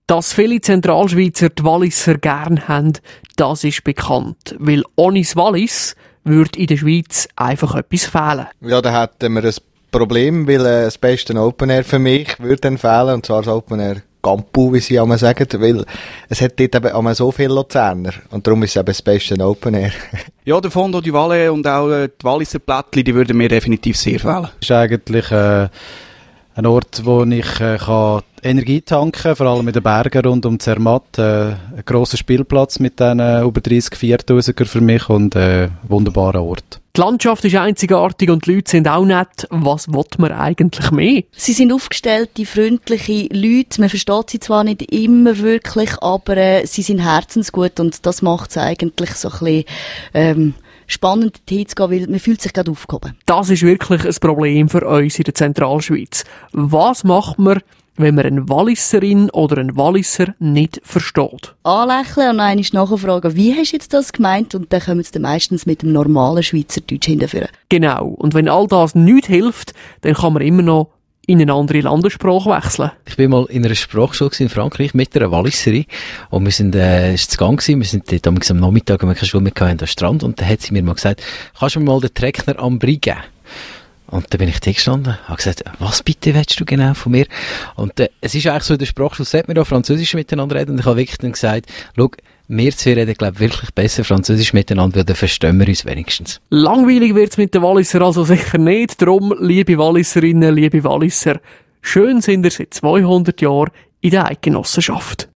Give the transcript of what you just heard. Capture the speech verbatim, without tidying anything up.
Dass viele Zentralschweizer die Walliser gern haben, das ist bekannt. Weil ohne das Wallis würde in der Schweiz einfach etwas fehlen. Ja, da hätten wir ein Problem, weil äh, das beste Open Air für mich würde dann fehlen, und zwar das Open Air Campu, wie sie einmal sagen, weil es hat dort eben einmal so viele Luzerner und darum ist es eben das beste Open Air. Ja, der Fondo du Valais und auch äh, die Walliser Plättli, die würden mir definitiv sehr fehlen. Es ist eigentlich äh, ein Ort, wo ich äh, kann Energie tanken kann, vor allem in den Bergen rund um Zermatt. Äh, ein grosser Spielplatz mit diesen äh, über dreissig Viertausiger für mich und äh, ein wunderbarer Ort. Die Landschaft ist einzigartig und die Leute sind auch nett. Was will man eigentlich mehr? Sie sind aufgestellte, freundliche Leute. Man versteht sie zwar nicht immer wirklich, aber äh, sie sind herzensgut und das macht es eigentlich so ein bisschen ähm, spannend, dorthin zu gehen, weil man fühlt sich gerade aufgehoben. Das ist wirklich ein Problem für uns in der Zentralschweiz. Was macht man, wenn man eine Walliserin oder einen Walliser nicht versteht? Anlächeln und einmal nachfragen, wie hast du jetzt das gemeint? Und dann kommen sie dann meistens mit dem normalen Schweizerdeutsch hinterführen. Genau. Und wenn all das nichts hilft, dann kann man immer noch in eine andere Landessprache wechseln. Ich bin mal in einer Sprachschule in Frankreich mit einer Walliserin und wir sind, äh, ist zu Gang gewesen, wir sind dort am Nachmittag, wenn wir keine Schule mehr hatten, am Strand, und da hat sie mir mal gesagt, kannst du mir mal den Treckner am Brie geben? Und dann bin ich da gestanden, habe gesagt, was bitte willst du genau von mir? Und äh, es ist eigentlich so, in der Sprachschule sollte man da Französisch miteinander reden, und ich habe wirklich dann gesagt, schau, wir zwei reden, glaube ich, wirklich besser Französisch miteinander, weil dann verstehen wir uns wenigstens. Langweilig wird's mit den Walliser also sicher nicht. Darum, liebe Walliserinnen, liebe Walliser, schön sind ihr seit zweihundert Jahren in der Eidgenossenschaft.